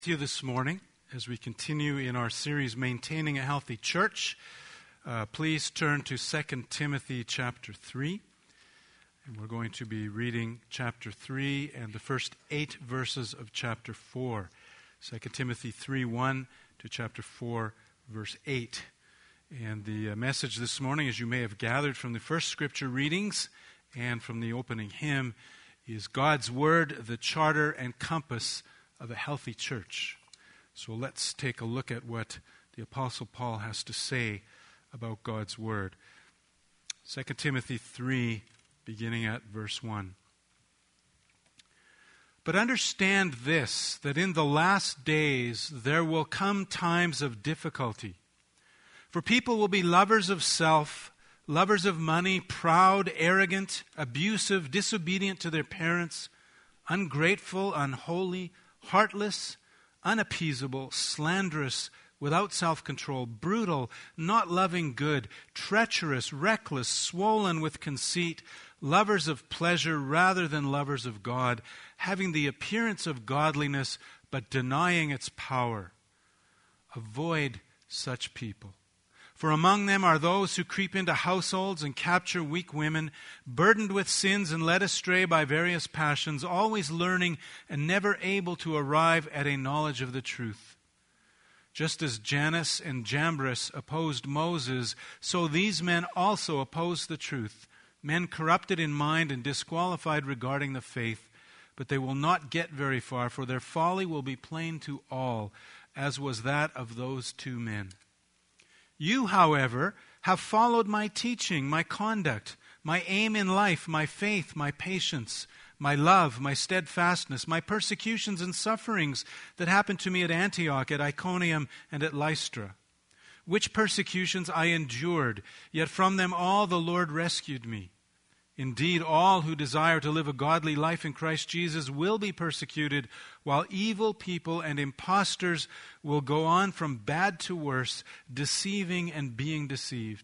You this morning as we continue in our series Maintaining a Healthy Church. Please turn to 2 Timothy chapter 3, and we're going to be reading chapter 3 and the first 8 verses of chapter 4. 2 Timothy 3:1 to chapter 4 verse 8. And the message this morning, as you may have gathered from the first scripture readings and from the opening hymn, is God's Word, the charter and compass of a healthy church. So let's take a look at what the Apostle Paul has to say about God's Word. 2 Timothy 3, beginning at verse 1. But understand this, that in the last days there will come times of difficulty. For people will be lovers of self, lovers of money, proud, arrogant, abusive, disobedient to their parents, ungrateful, unholy, heartless, unappeasable, slanderous, without self-control, brutal, not loving good, treacherous, reckless, swollen with conceit, lovers of pleasure rather than lovers of God, having the appearance of godliness but denying its power. Avoid such people. For among them are those who creep into households and capture weak women, burdened with sins and led astray by various passions, always learning and never able to arrive at a knowledge of the truth. Just as Jannes and Jambres opposed Moses, so these men also oppose the truth, men corrupted in mind and disqualified regarding the faith. But they will not get very far, for their folly will be plain to all, as was that of those two men. You, however, have followed my teaching, my conduct, my aim in life, my faith, my patience, my love, my steadfastness, my persecutions and sufferings that happened to me at Antioch, at Iconium, and at Lystra. Which persecutions I endured, yet from them all the Lord rescued me. Indeed, all who desire to live a godly life in Christ Jesus will be persecuted, while evil people and impostors will go on from bad to worse, deceiving and being deceived.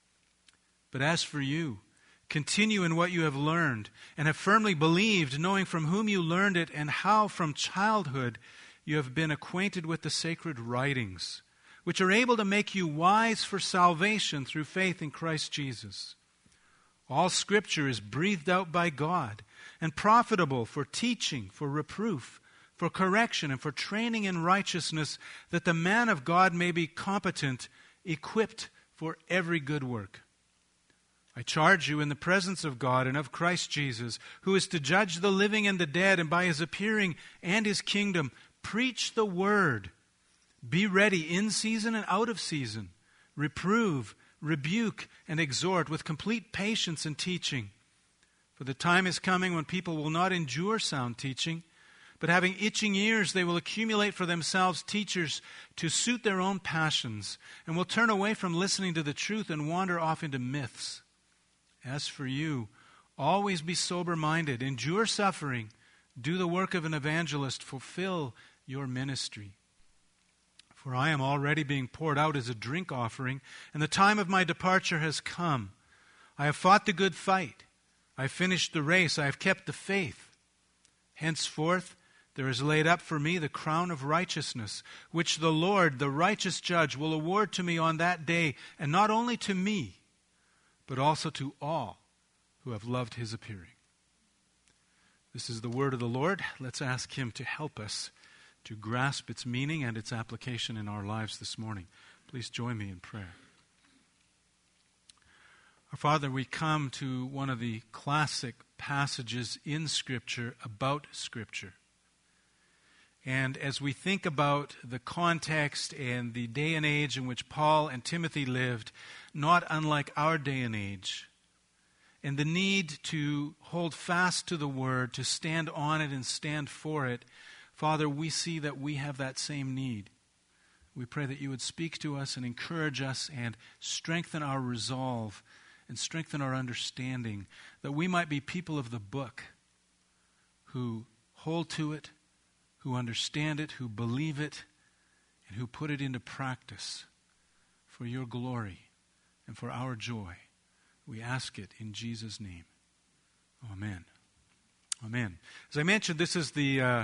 But as for you, continue in what you have learned and have firmly believed, knowing from whom you learned it and how from childhood you have been acquainted with the sacred writings, which are able to make you wise for salvation through faith in Christ Jesus. All Scripture is breathed out by God and profitable for teaching, for reproof, for correction, and for training in righteousness, that the man of God may be competent, equipped for every good work. I charge you in the presence of God and of Christ Jesus, who is to judge the living and the dead, and by his appearing and his kingdom, preach the word. Be ready in season and out of season. Reprove, rebuke, and exhort with complete patience and teaching. For the time is coming when people will not endure sound teaching, but having itching ears they will accumulate for themselves teachers to suit their own passions, and will turn away from listening to the truth and wander off into myths. As for you, always be sober-minded, endure suffering, do the work of an evangelist, fulfill your ministry. For I am already being poured out as a drink offering, and the time of my departure has come. I have fought the good fight. I have finished the race. I have kept the faith. Henceforth, there is laid up for me the crown of righteousness, which the Lord, the righteous judge, will award to me on that day, and not only to me, but also to all who have loved his appearing. This is the word of the Lord. Let's ask him to help us to grasp its meaning and its application in our lives this morning. Please join me in prayer. Our Father, we come to one of the classic passages in Scripture about Scripture. And as we think about the context and the day and age in which Paul and Timothy lived, not unlike our day and age, and the need to hold fast to the Word, to stand on it and stand for it, Father, we see that we have that same need. We pray that you would speak to us and encourage us and strengthen our resolve and strengthen our understanding, that we might be people of the book who hold to it, who understand it, who believe it, and who put it into practice for your glory and for our joy. We ask it in Jesus' name. Amen. Amen. As I mentioned, this is the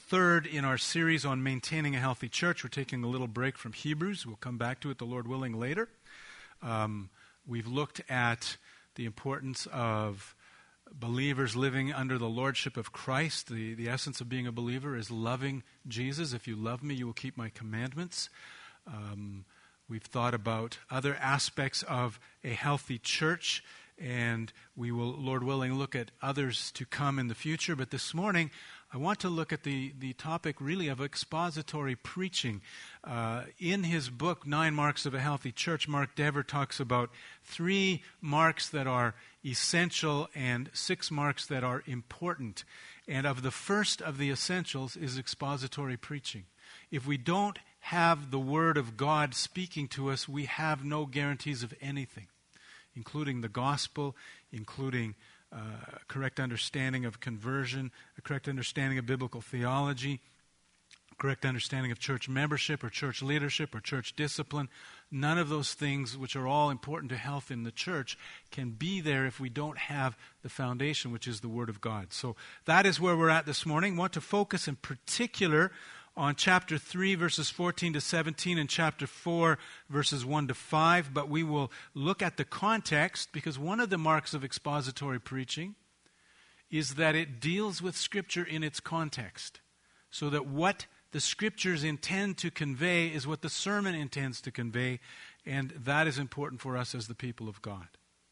third in our series on maintaining a healthy church. We're taking a little break from Hebrews. We'll come back to it, the Lord willing, later. We've looked at the importance of believers living under the lordship of Christ. The essence of being a believer is loving Jesus. If you love me, you will keep my commandments. We've thought about other aspects of a healthy church, and we will, Lord willing, look at others to come in the future. But this morning, I want to look at the topic really of expository preaching. In his book, 9 Marks of a Healthy Church, Mark Dever talks about 3 marks that are essential and 6 marks that are important. And of the first of the essentials is expository preaching. If we don't have the Word of God speaking to us, we have no guarantees of anything, including the gospel, including correct understanding of conversion, a correct understanding of biblical theology, correct understanding of church membership or church leadership or church discipline. None of those things, which are all important to health in the church, can be there if we don't have the foundation, which is the Word of God. So that is where we're at this morning. I want to focus in particular on chapter 3, verses 14 to 17, and chapter 4, verses 1 to 5. But we will look at the context, because one of the marks of expository preaching is that it deals with Scripture in its context, so that what the Scriptures intend to convey is what the sermon intends to convey, and that is important for us as the people of God.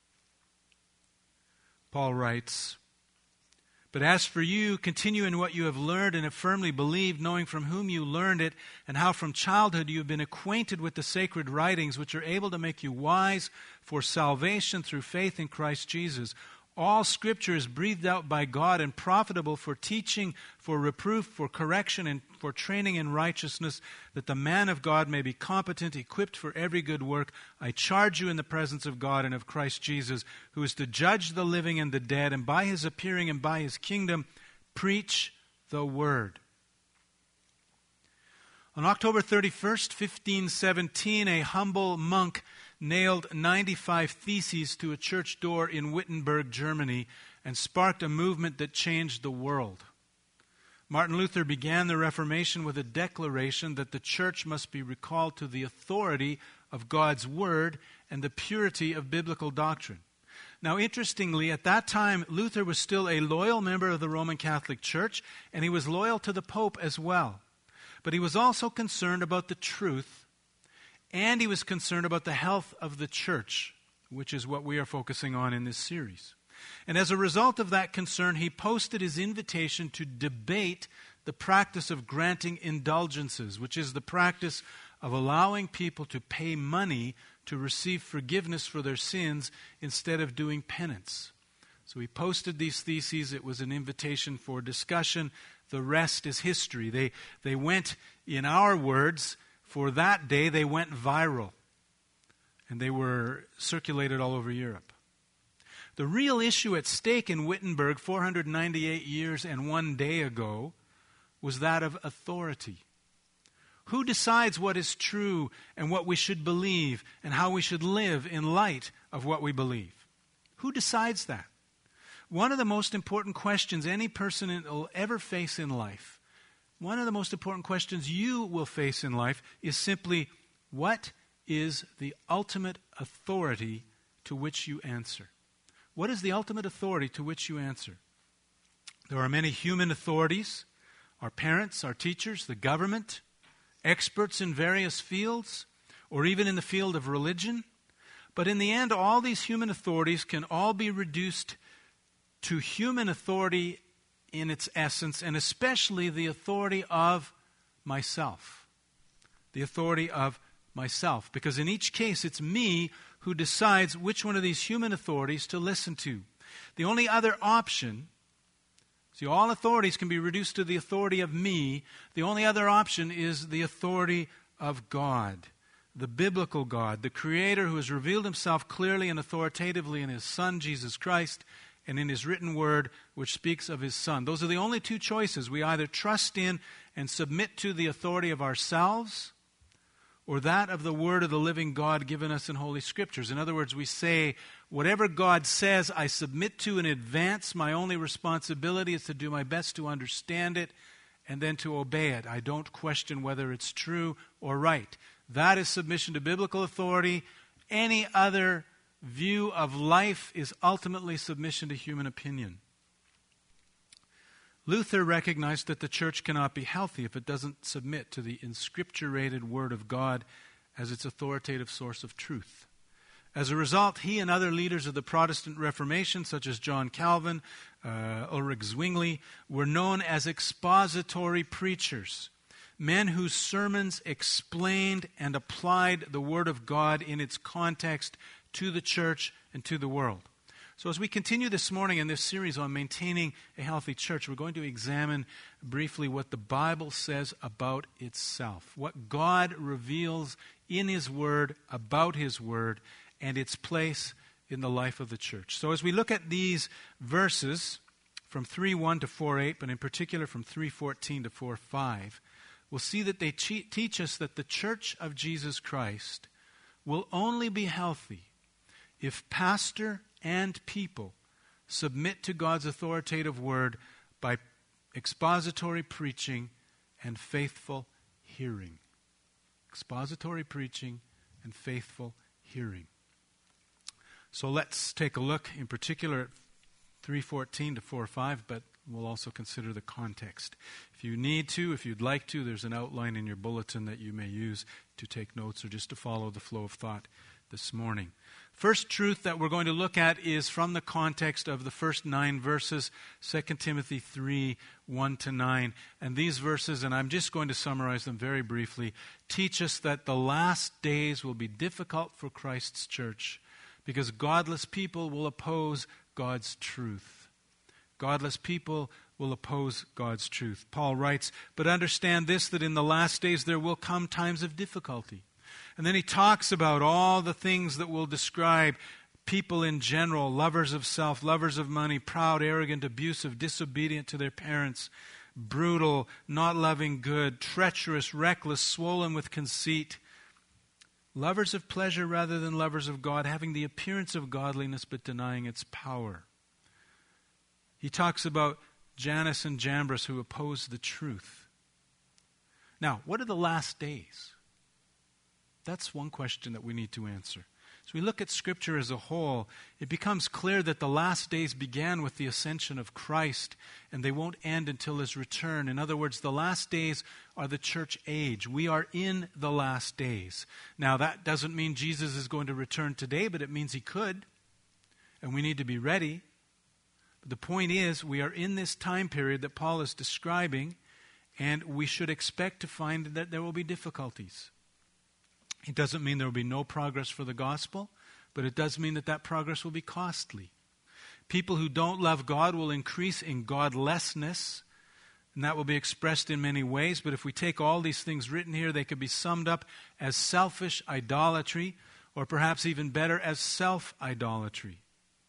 Paul writes, "But as for you, continue in what you have learned and have firmly believed, knowing from whom you learned it, and how from childhood you have been acquainted with the sacred writings, which are able to make you wise for salvation through faith in Christ Jesus. All Scripture is breathed out by God and profitable for teaching, for reproof, for correction, and for training in righteousness, that the man of God may be competent, equipped for every good work. I charge you in the presence of God and of Christ Jesus, who is to judge the living and the dead, and by his appearing and by his kingdom, preach the word." On October 31st, 1517, a humble monk nailed 95 theses to a church door in Wittenberg, Germany, and sparked a movement that changed the world. Martin Luther began the Reformation with a declaration that the church must be recalled to the authority of God's Word and the purity of biblical doctrine. Now, interestingly, at that time, Luther was still a loyal member of the Roman Catholic Church, and he was loyal to the Pope as well. But he was also concerned about the truth, and he was concerned about the health of the church, which is what we are focusing on in this series. And as a result of that concern, he posted his invitation to debate the practice of granting indulgences, which is the practice of allowing people to pay money to receive forgiveness for their sins instead of doing penance. So he posted these theses. It was an invitation for discussion. The rest is history. They went, in our words, for that day, they went viral, and they were circulated all over Europe. The real issue at stake in Wittenberg 498 years and 1 day ago was that of authority. Who decides what is true and what we should believe and how we should live in light of what we believe? Who decides that? One of the most important questions any person will ever face in life, one of the most important questions you will face in life, is simply, what is the ultimate authority to which you answer? What is the ultimate authority to which you answer? There are many human authorities: our parents, our teachers, the government, experts in various fields, or even in the field of religion. But in the end, all these human authorities can all be reduced to human authority in its essence, and especially the authority of myself. The authority of myself. Because in each case, it's me who decides which one of these human authorities to listen to. The only other option, see, all authorities can be reduced to the authority of me. The only other option is the authority of God, the biblical God, the Creator who has revealed himself clearly and authoritatively in his Son, Jesus Christ, and in his written word, which speaks of his Son. Those are the only two choices. We either trust in and submit to the authority of ourselves, or that of the word of the living God given us in Holy Scriptures. In other words, we say, whatever God says, I submit to in advance. My only responsibility is to do my best to understand it and then to obey it. I don't question whether it's true or right. That is submission to biblical authority. Any other view of life is ultimately submission to human opinion. Luther recognized that the church cannot be healthy if it doesn't submit to the inscripturated Word of God as its authoritative source of truth. As a result, he and other leaders of the Protestant Reformation, such as John Calvin, Ulrich Zwingli, were known as expository preachers, men whose sermons explained and applied the Word of God in its context to the church and to the world. So as we continue this morning in this series on maintaining a healthy church, we're going to examine briefly what the Bible says about itself, what God reveals in His Word about His Word and its place in the life of the church. So as we look at these verses from 3:1 to 4:8, but in particular from 3:14 to 4:5, we'll see that they teach us that the church of Jesus Christ will only be healthy if pastor and people submit to God's authoritative word by expository preaching and faithful hearing. Expository preaching and faithful hearing. So let's take a look in particular at 3:14 to 4:5, but we'll also consider the context. If you need to, if you'd like to, there's an outline in your bulletin that you may use to take notes or just to follow the flow of thought this morning. First truth that we're going to look at is from the context of the first 9 verses, 2 Timothy 3:1 to 9. And these verses, and I'm just going to summarize them very briefly, teach us that the last days will be difficult for Christ's church because godless people will oppose God's truth. Godless people will oppose God's truth. Paul writes, "But understand this, that in the last days there will come times of difficulty." And then he talks about all the things that will describe people in general, lovers of self, lovers of money, proud, arrogant, abusive, disobedient to their parents, brutal, not loving good, treacherous, reckless, swollen with conceit, lovers of pleasure rather than lovers of God, having the appearance of godliness but denying its power. He talks about Jannes and Jambres who oppose the truth. Now, what are the last days? That's one question that we need to answer. As we look at Scripture as a whole, it becomes clear that the last days began with the ascension of Christ, and they won't end until His return. In other words, the last days are the church age. We are in the last days. Now, that doesn't mean Jesus is going to return today, but it means He could, and we need to be ready. But the point is, we are in this time period that Paul is describing, and we should expect to find that there will be difficulties. It doesn't mean there will be no progress for the gospel, but it does mean that that progress will be costly. People who don't love God will increase in godlessness, and that will be expressed in many ways. But if we take all these things written here, they could be summed up as selfish idolatry, or perhaps even better, as self-idolatry.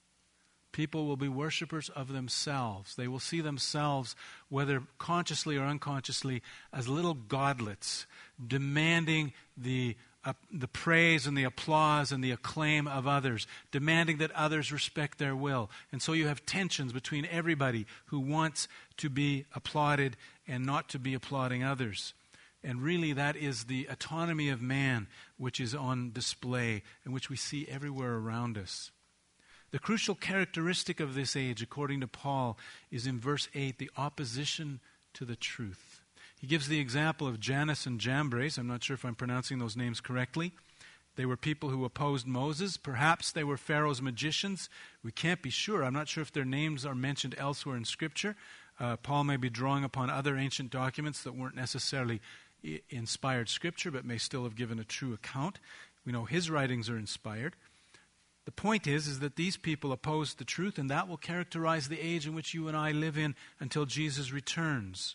People will be worshipers of themselves. They will see themselves, whether consciously or unconsciously, as little godlets, demanding the praise and the applause and the acclaim of others, demanding that others respect their will. And so you have tensions between everybody who wants to be applauded and not to be applauding others. And really that is the autonomy of man which is on display and which we see everywhere around us. The crucial characteristic of this age, according to Paul, is in verse 8, the opposition to the truth. He gives the example of Jannes and Jambres. I'm not sure if I'm pronouncing those names correctly. They were people who opposed Moses. Perhaps they were Pharaoh's magicians. We can't be sure. I'm not sure if their names are mentioned elsewhere in Scripture. Paul may be drawing upon other ancient documents that weren't necessarily inspired Scripture, but may still have given a true account. We know his writings are inspired. The point is that these people opposed the truth, and that will characterize the age in which you and I live in until Jesus returns.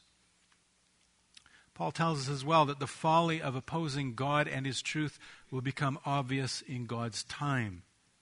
Paul tells us as well that the folly of opposing God and His truth will become obvious in God's time.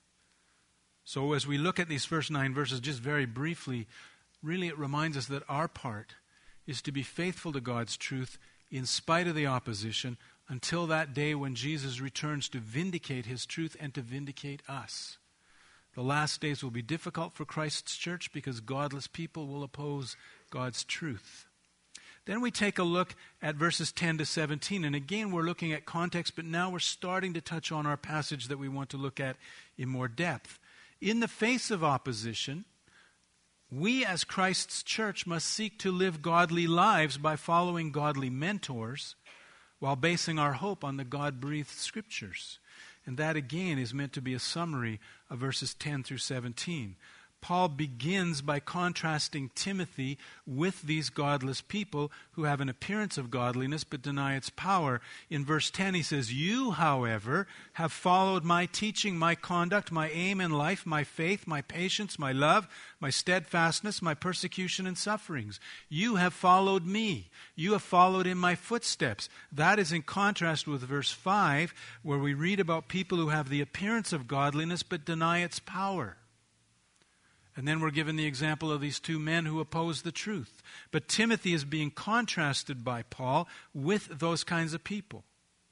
So as we look at these first 9 verses just very briefly, really it reminds us that our part is to be faithful to God's truth in spite of the opposition until that day when Jesus returns to vindicate His truth and to vindicate us. The last days will be difficult for Christ's church because godless people will oppose God's truth. Then we take a look at verses 10 to 17. And again, we're looking at context, but now we're starting to touch on our passage that we want to look at in more depth. In the face of opposition, we as Christ's church must seek to live godly lives by following godly mentors while basing our hope on the God-breathed Scriptures. And that again is meant to be a summary of verses 10 through 17. Paul begins by contrasting Timothy with these godless people who have an appearance of godliness but deny its power. In verse 10 he says, "You, however, have followed my teaching, my conduct, my aim in life, my faith, my patience, my love, my steadfastness, my persecution and sufferings. You have followed me. You have followed in my footsteps." That is in contrast with verse 5, where we read about people who have the appearance of godliness but deny its power. And then we're given the example of these two men who oppose the truth. But Timothy is being contrasted by Paul with those kinds of people.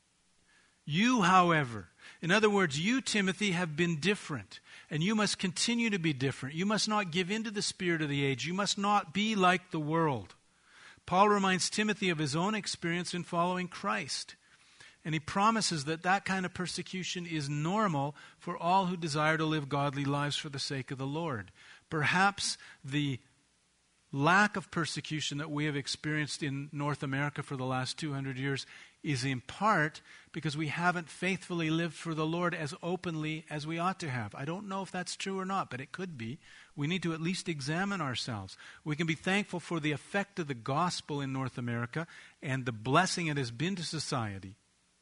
You, however, in other words, you, Timothy, have been different. And you must continue to be different. You must not give in to the spirit of the age. You must not be like the world. Paul reminds Timothy of his own experience in following Christ. And he promises that that kind of persecution is normal for all who desire to live godly lives for the sake of the Lord. Perhaps the lack of persecution that we have experienced in North America for the last 200 years is in part because we haven't faithfully lived for the Lord as openly as we ought to have. I don't know if that's true or not, but it could be. We need to at least examine ourselves. We can be thankful for the effect of the gospel in North America and the blessing it has been to society.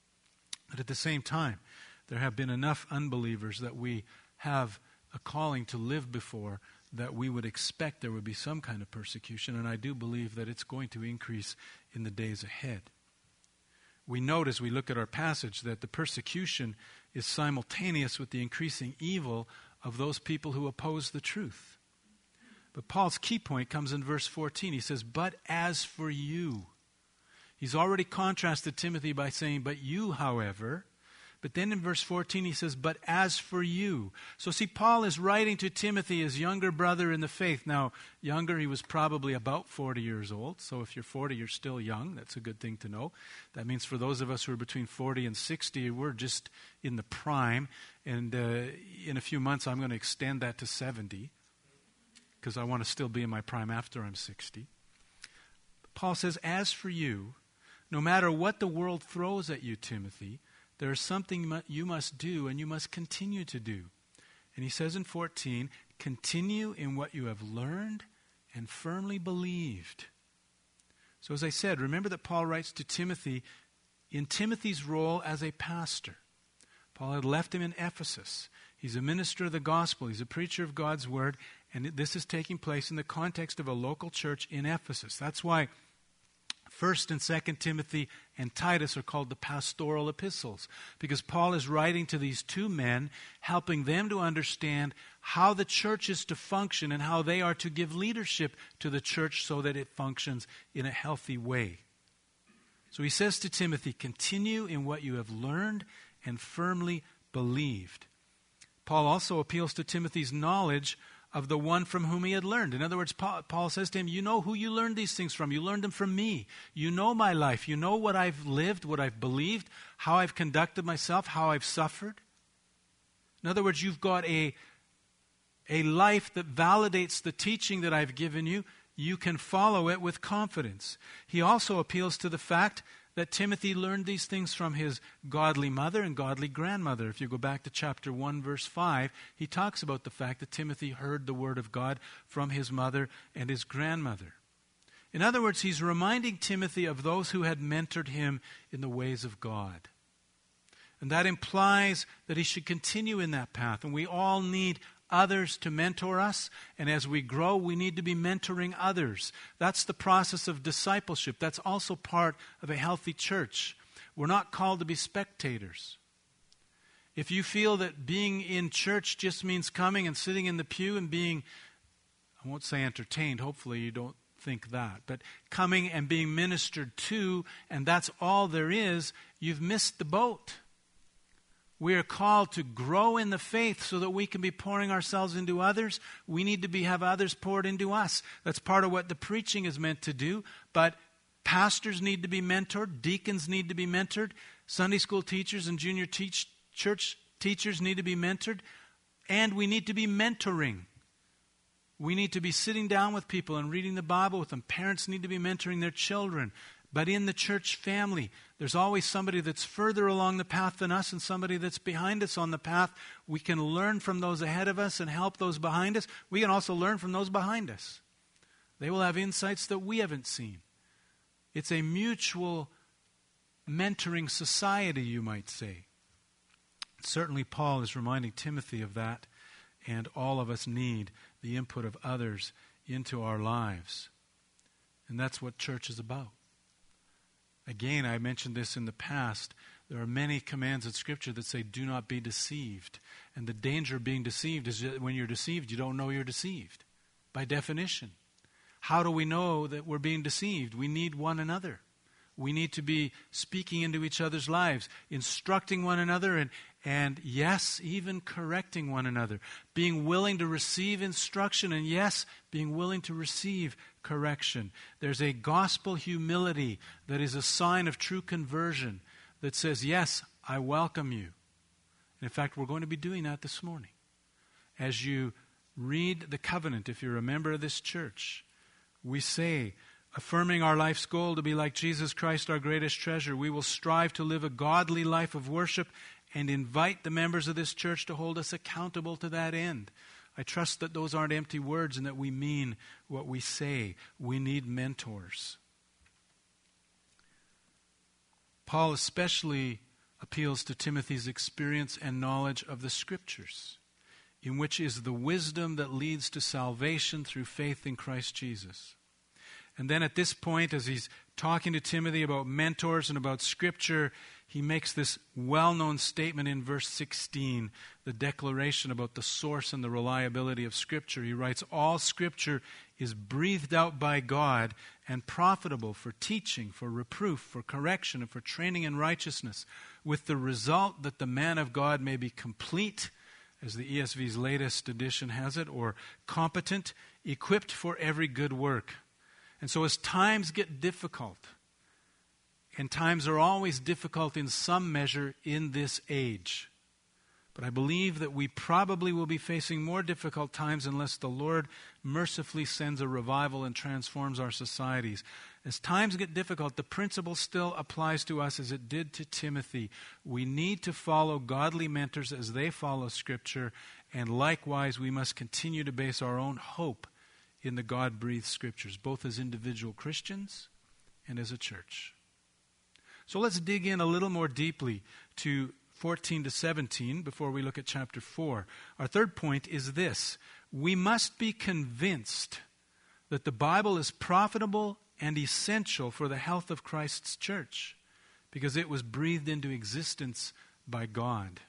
But at the same time, there have been enough unbelievers that we have a calling to live before that we would expect there would be some kind of persecution, and I do believe that it's going to increase in the days ahead. We note as we look at our passage that the persecution is simultaneous with the increasing evil of those people who oppose the truth. But Paul's key point comes in verse 14. He says, "But as for you..." He's already contrasted Timothy by saying, "But you, however..." But then in verse 14 he says, "But as for you..." So see, Paul is writing to Timothy, his younger brother in the faith. Now, younger, he was probably about 40 years old. So if you're 40, you're still young. That's a good thing to know. That means for those of us who are between 40 and 60, we're just in the prime. And in a few months, I'm going to extend that to 70 because I want to still be in my prime after I'm 60. Paul says, "As for you..." No matter what the world throws at you, Timothy, there is something you must do and you must continue to do. And he says in 14, "Continue in what you have learned and firmly believed." So as I said, remember that Paul writes to Timothy in Timothy's role as a pastor. Paul had left him in Ephesus. He's a minister of the gospel. He's a preacher of God's word. And this is taking place in the context of a local church in Ephesus. That's why 1st and 2nd Timothy and Titus are called the pastoral epistles, because Paul is writing to these two men, helping them to understand how the church is to function and how they are to give leadership to the church so that it functions in a healthy way. So he says to Timothy, "Continue in what you have learned and firmly believed." Paul also appeals to Timothy's knowledge of the one from whom he had learned. In other words, Paul says to him, you know who you learned these things from. You learned them from me. You know my life. You know what I've lived, what I've believed, how I've conducted myself, how I've suffered. In other words, you've got a life that validates the teaching that I've given you. You can follow it with confidence. He also appeals to the fact that Timothy learned these things from his godly mother and godly grandmother. If you go back to chapter 1, verse 5, he talks about the fact that Timothy heard the word of God from his mother and his grandmother. In other words, he's reminding Timothy of those who had mentored him in the ways of God. And that implies that he should continue in that path. And we all need others to mentor us, and as we grow, we need to be mentoring others. That's the process of discipleship. That's also part of a healthy church. We're not called to be spectators. If you feel that being in church just means coming and sitting in the pew and being, I won't say entertained, hopefully you don't think that, but coming and being ministered to, and that's all there is, you've missed the boat. We are called to grow in the faith so that we can be pouring ourselves into others. We need to have others poured into us. That's part of what the preaching is meant to do. But Pastors need to be mentored. Deacons need to be mentored. Sunday school teachers and junior church teachers need to be mentored. And we need to be mentoring. We need to be sitting down with people and reading the Bible with them. Parents need to be mentoring their children. But in the church family, there's always somebody that's further along the path than us and somebody that's behind us on the path. We can learn from those ahead of us and help those behind us. We can also learn from those behind us. They will have insights that we haven't seen. It's a mutual mentoring society, you might say. Certainly Paul is reminding Timothy of that, and all of us need the input of others into our lives. And that's what church is about. Again, I mentioned this in the past. There are many commands in Scripture that say, do not be deceived. And the danger of being deceived is that when you're deceived, you don't know you're deceived, by definition. How do we know that we're being deceived? We need one another. We need to be speaking into each other's lives, instructing one another, and yes, even correcting one another. Being willing to receive instruction, and yes, being willing to receive correction. There's a gospel humility that is a sign of true conversion that says, yes, I welcome you. And in fact, we're going to be doing that this morning. As you read the covenant, if you're a member of this church, we say, affirming our life's goal to be like Jesus Christ, our greatest treasure, we will strive to live a godly life of worship and invite the members of this church to hold us accountable to that end. I trust that those aren't empty words and that we mean what we say. We need mentors. Paul especially appeals to Timothy's experience and knowledge of the Scriptures, in which is the wisdom that leads to salvation through faith in Christ Jesus. And then at this point, as he's talking to Timothy about mentors and about Scripture, he makes this well-known statement in verse 16, the declaration about the source and the reliability of Scripture. He writes, all Scripture is breathed out by God and profitable for teaching, for reproof, for correction, and for training in righteousness, with the result that the man of God may be complete, as the ESV's latest edition has it, or competent, equipped for every good work. And so as times get difficult, and times are always difficult in some measure in this age, but I believe that we probably will be facing more difficult times unless the Lord mercifully sends a revival and transforms our societies. As times get difficult, the principle still applies to us as it did to Timothy. We need to follow godly mentors as they follow Scripture, and likewise we must continue to base our own hope in the God-breathed Scriptures, both as individual Christians and as a church. So let's dig in a little more deeply to 14 to 17 before we look at chapter 4. Our third point is this: we must be convinced that the Bible is profitable and essential for the health of Christ's church because it was breathed into existence by God.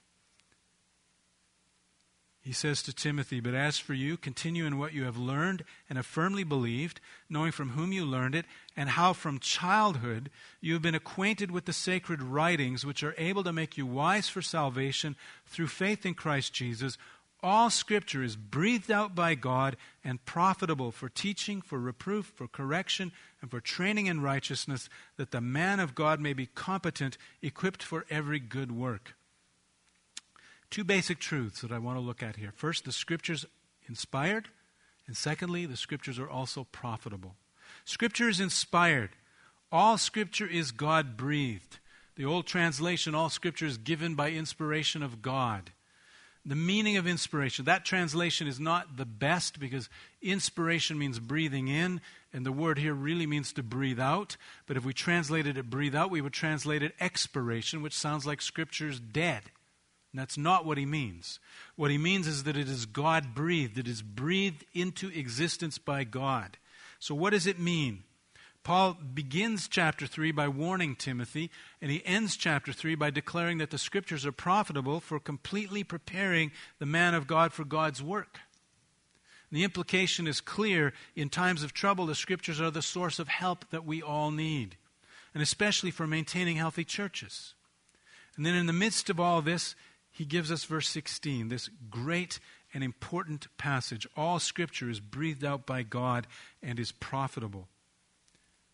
He says to Timothy, but as for you, continue in what you have learned and have firmly believed, knowing from whom you learned it, and how from childhood you have been acquainted with the sacred writings, which are able to make you wise for salvation through faith in Christ Jesus. All Scripture is breathed out by God and profitable for teaching, for reproof, for correction, and for training in righteousness, that the man of God may be competent, equipped for every good work. Two basic truths that I want to look at here. First, the Scriptures inspired, and secondly, the Scriptures are also profitable. Scripture is inspired. All Scripture is God-breathed. The old translation, all Scripture is given by inspiration of God. The meaning of inspiration, that translation is not the best because inspiration means breathing in, and the word here really means to breathe out. But if we translated it breathe out, we would translate it expiration, which sounds like Scripture's dead. And that's not what he means. What he means is that it is God-breathed. It is breathed into existence by God. So what does it mean? Paul begins chapter 3 by warning Timothy, and he ends chapter 3 by declaring that the Scriptures are profitable for completely preparing the man of God for God's work. The implication is clear. In times of trouble, the Scriptures are the source of help that we all need, and especially for maintaining healthy churches. And then in the midst of all this, he gives us verse 16, this great and important passage. All Scripture is breathed out by God and is profitable.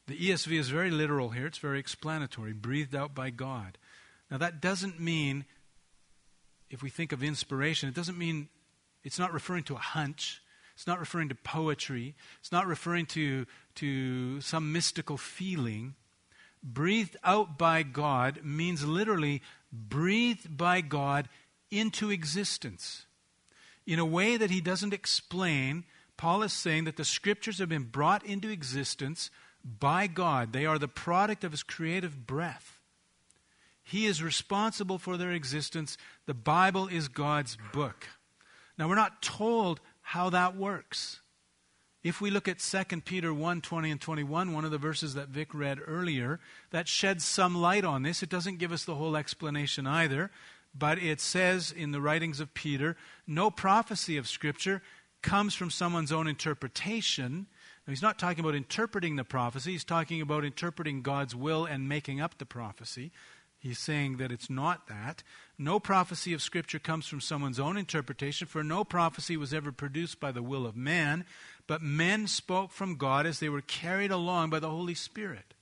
The ESV is very literal here. It's very explanatory. Breathed out by God. Now that doesn't mean, if we think of inspiration, it doesn't mean, it's not referring to a hunch. It's not referring to poetry. It's not referring to some mystical feeling. Breathed out by God means literally breathed by God into existence. In a way that he doesn't explain, Paul is saying that the Scriptures have been brought into existence by God. They are the product of his creative breath. He is responsible for their existence. The Bible is God's book. Now, we're not told how that works. If we look at 2 Peter 1:20 and 21, one of the verses that Vic read earlier, that sheds some light on this. It doesn't give us the whole explanation either, but it says in the writings of Peter, no prophecy of Scripture comes from someone's own interpretation. Now, he's not talking about interpreting the prophecy. He's talking about interpreting God's will and making up the prophecy. He's saying that it's not that. No prophecy of Scripture comes from someone's own interpretation, for no prophecy was ever produced by the will of man, but men spoke from God as they were carried along by the Holy Spirit.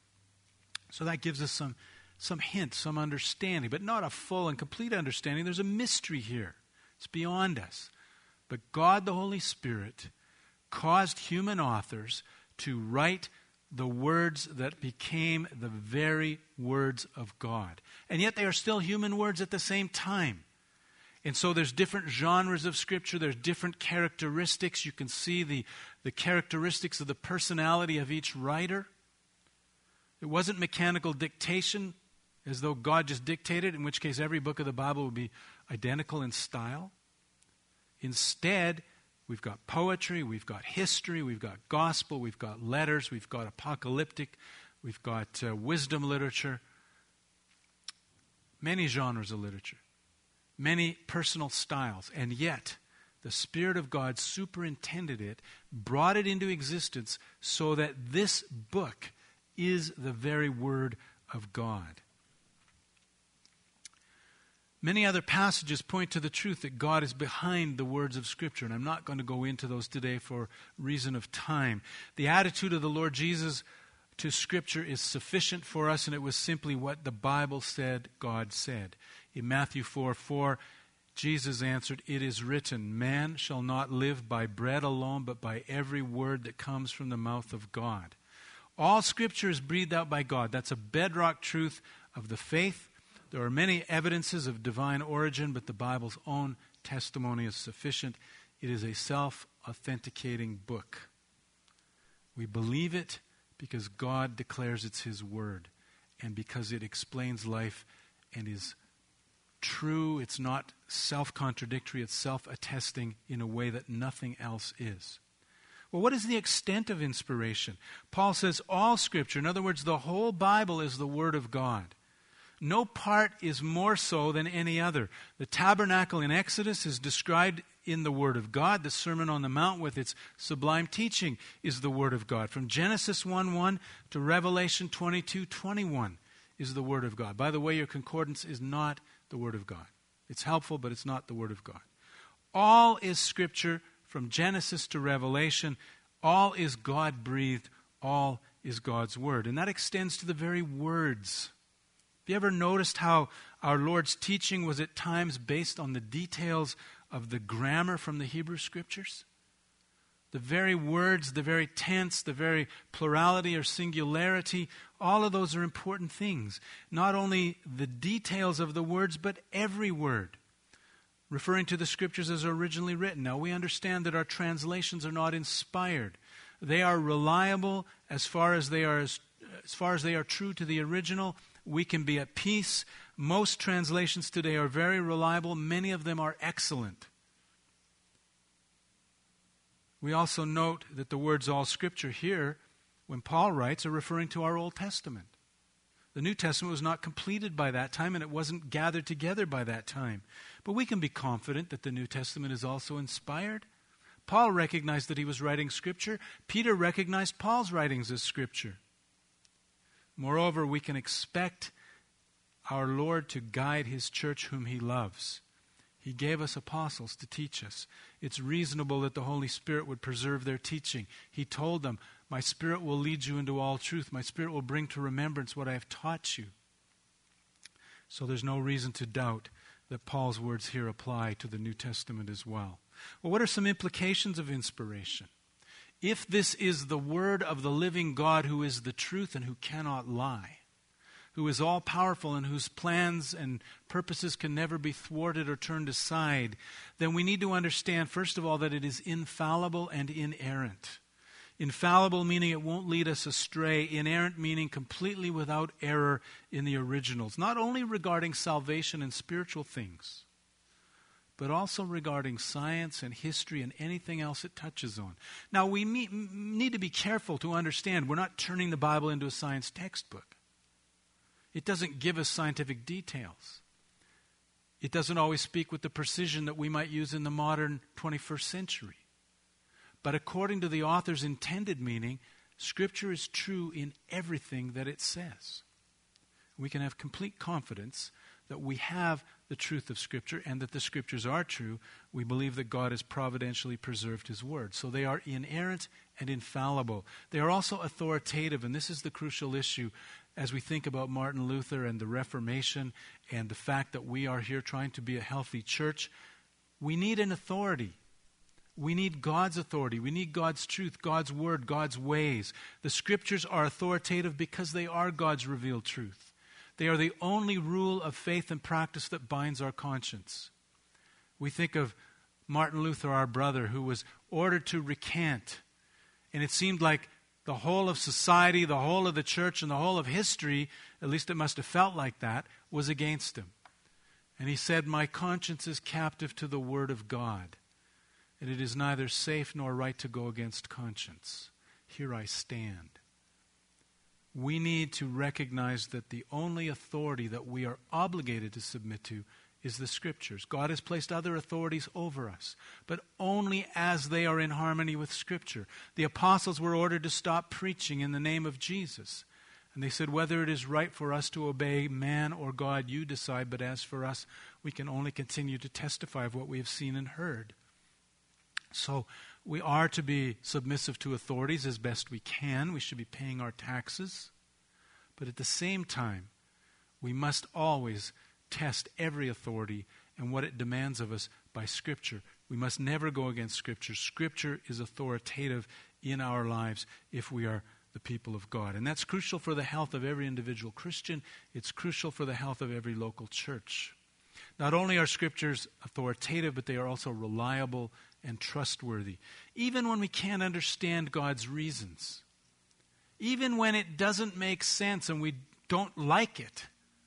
So that gives us some hint, some understanding, but not a full and complete understanding. There's a mystery here. It's beyond us. But God, the Holy Spirit, caused human authors to write the words that became the very words of God. And yet they are still human words at the same time. And so there's different genres of Scripture. There's different characteristics. You can see the characteristics of the personality of each writer. It wasn't mechanical dictation, as though God just dictated, in which case every book of the Bible would be identical in style. Instead, we've got poetry, we've got history, we've got gospel, we've got letters, we've got apocalyptic, we've got wisdom literature, many genres of literature, many personal styles, and yet the Spirit of God superintended it, brought it into existence so that this book is the very Word of God. Many other passages point to the truth that God is behind the words of Scripture, and I'm not going to go into those today for reason of time. The attitude of the Lord Jesus to Scripture is sufficient for us, and it was simply what the Bible said God said. In Matthew 4:4, Jesus answered, "It is written, man shall not live by bread alone, but by every word that comes from the mouth of God." All Scripture is breathed out by God. That's a bedrock truth of the faith. There are many evidences of divine origin, but the Bible's own testimony is sufficient. It is a self-authenticating book. We believe it because God declares it's His Word, and because it explains life and is true. It's not self-contradictory. It's self-attesting in a way that nothing else is. Well, what is the extent of inspiration? Paul says all Scripture, in other words, the whole Bible is the Word of God. No part is more so than any other. The tabernacle in Exodus is described in the Word of God. The Sermon on the Mount with its sublime teaching is the Word of God. From Genesis 1:1 to Revelation 22:21 is the Word of God. By the way, your concordance is not the Word of God. It's helpful, but it's not the Word of God. All is Scripture from Genesis to Revelation. All is God-breathed. All is God's Word. And that extends to the very words. Have you ever noticed how our Lord's teaching was at times based on the details of the grammar from the Hebrew Scriptures? The very words, the very tense, the very plurality or singularity, all of those are important things. Not only the details of the words, but every word, referring to the Scriptures as originally written. Now, we understand that our translations are not inspired. They are reliable as far as they are true to the original. We can be at peace. Most translations today are very reliable. Many of them are excellent. We also note that the words all Scripture here, when Paul writes, are referring to our Old Testament. The New Testament was not completed by that time, and it wasn't gathered together by that time. But we can be confident that the New Testament is also inspired. Paul recognized that he was writing Scripture. Peter recognized Paul's writings as Scripture. Moreover, we can expect our Lord to guide His church whom He loves. He gave us apostles to teach us. It's reasonable that the Holy Spirit would preserve their teaching. He told them, My Spirit will lead you into all truth. My Spirit will bring to remembrance what I have taught you. So there's no reason to doubt that Paul's words here apply to the New Testament as well. Well, what are some implications of inspiration? If this is the word of the living God, who is the truth and who cannot lie, who is all-powerful and whose plans and purposes can never be thwarted or turned aside, then we need to understand, first of all, that it is infallible and inerrant. Infallible meaning it won't lead us astray. Inerrant meaning completely without error in the originals. Not only regarding salvation and spiritual things, but also regarding science and history and anything else it touches on. Now, we need to be careful to understand we're not turning the Bible into a science textbook. It doesn't give us scientific details. It doesn't always speak with the precision that we might use in the modern 21st century. But according to the author's intended meaning, Scripture is true in everything that it says. We can have complete confidence that we have the truth of Scripture and that the Scriptures are true. We believe that God has providentially preserved His Word. So they are inerrant and infallible. They are also authoritative, and this is the crucial issue as we think about Martin Luther and the Reformation and the fact that we are here trying to be a healthy church. We need an authority. We need God's authority. We need God's truth, God's Word, God's ways. The Scriptures are authoritative because they are God's revealed truth. They are the only rule of faith and practice that binds our conscience. We think of Martin Luther, our brother, who was ordered to recant. And it seemed like the whole of society, the whole of the church, and the whole of history, at least it must have felt like that, was against him. And he said, "My conscience is captive to the Word of God, and it is neither safe nor right to go against conscience. Here I stand." We need to recognize that the only authority that we are obligated to submit to is the Scriptures. God has placed other authorities over us, but only as they are in harmony with Scripture. The apostles were ordered to stop preaching in the name of Jesus. And they said, whether it is right for us to obey man or God, you decide, but as for us, we can only continue to testify of what we have seen and heard. So we are to be submissive to authorities as best we can. We should be paying our taxes. But at the same time, we must always test every authority and what it demands of us by Scripture. We must never go against Scripture. Scripture is authoritative in our lives if we are the people of God. And that's crucial for the health of every individual Christian. It's crucial for the health of every local church. Not only are Scriptures authoritative, but they are also reliable and trustworthy. Even when we can't understand God's reasons, even when it doesn't make sense and we don't like it,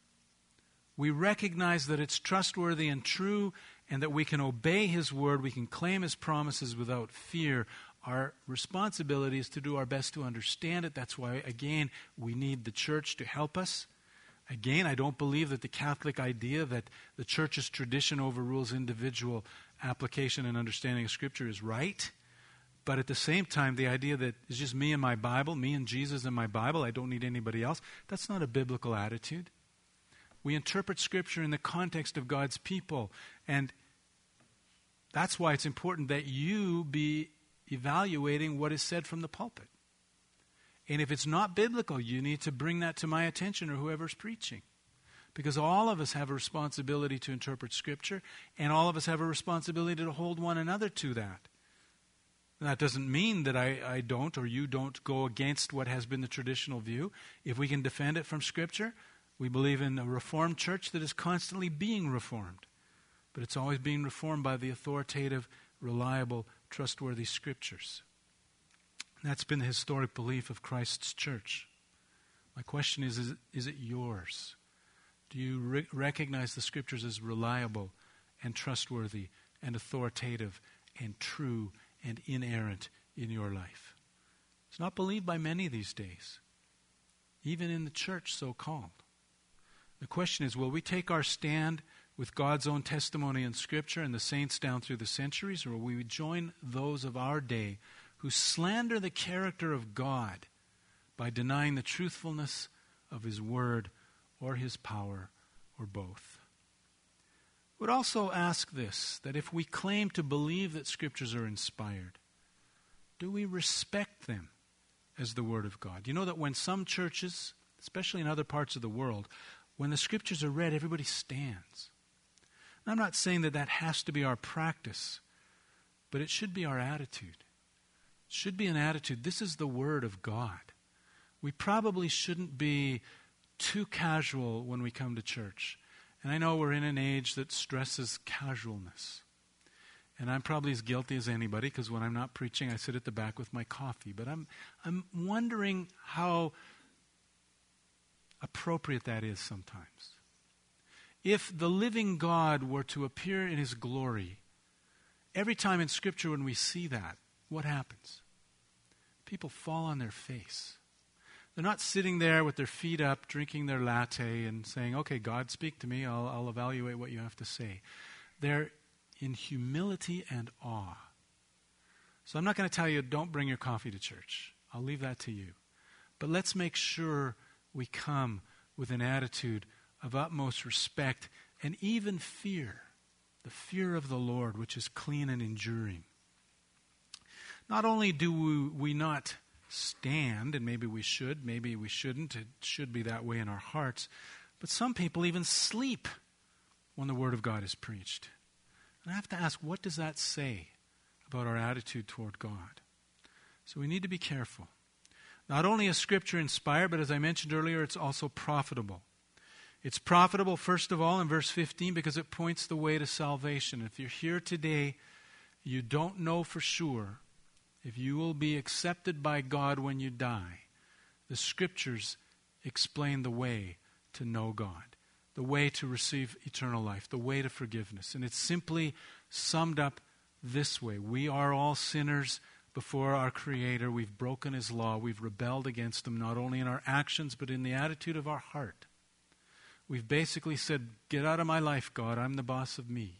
we recognize that it's trustworthy and true and that we can obey His Word, we can claim His promises without fear. Our responsibility is to do our best to understand it. That's why, again, we need the church to help us. Again, I don't believe that the Catholic idea that the church's tradition overrules individual application and understanding of Scripture is right. But at the same time, the idea that it's just me and my Bible, me and Jesus and my Bible, I don't need anybody else, that's not a biblical attitude. We interpret Scripture in the context of God's people. And that's why it's important that you be evaluating what is said from the pulpit. And if it's not biblical, you need to bring that to my attention or whoever's preaching. Because all of us have a responsibility to interpret Scripture, and all of us have a responsibility to hold one another to that. And that doesn't mean that I don't or you don't go against what has been the traditional view. If we can defend it from Scripture, we believe in a Reformed church that is constantly being reformed. But it's always being reformed by the authoritative, reliable, trustworthy Scriptures. And that's been the historic belief of Christ's church. My question is it yours? Do you recognize the Scriptures as reliable and trustworthy and authoritative and true and inerrant in your life? It's not believed by many these days, even in the church so-called. The question is, will we take our stand with God's own testimony in Scripture and the saints down through the centuries, or will we join those of our day who slander the character of God by denying the truthfulness of His Word or His power, or both? I would also ask this, that if we claim to believe that Scriptures are inspired, do we respect them as the Word of God. You know that when some churches, especially in other parts of the world, when the Scriptures are read, everybody stands. And I'm not saying that that has to be our practice, but it should be our attitude. It should be an attitude. This is the Word of God. We probably shouldn't be too casual when we come to church. And I know we're in an age that stresses casualness. And I'm probably as guilty as anybody, because when I'm not preaching, I sit at the back with my coffee. But I'm wondering how appropriate that is sometimes. If the living God were to appear in His glory, every time in Scripture when we see that, what happens? People fall on their face. They're not sitting there with their feet up, drinking their latte and saying, okay, God, speak to me. I'll evaluate what you have to say. They're in humility and awe. So I'm not going to tell you, don't bring your coffee to church. I'll leave that to you. But let's make sure we come with an attitude of utmost respect and even fear, the fear of the Lord, which is clean and enduring. Not only do we not stand, and maybe we shouldn't, it should be that way in our hearts, but some people even sleep when the Word of God is preached. And I have to ask, what does that say about our attitude toward God? So we need to be careful. Not only is Scripture inspired, but as I mentioned earlier, it's also profitable. It's profitable, first of all, in verse 15, because it points the way to salvation. If you're here today, you don't know for sure if you will be accepted by God when you die. The Scriptures explain the way to know God, the way to receive eternal life, the way to forgiveness. And it's simply summed up this way. We are all sinners before our Creator. We've broken His law. We've rebelled against Him, not only in our actions, but in the attitude of our heart. We've basically said, get out of my life, God. I'm the boss of me.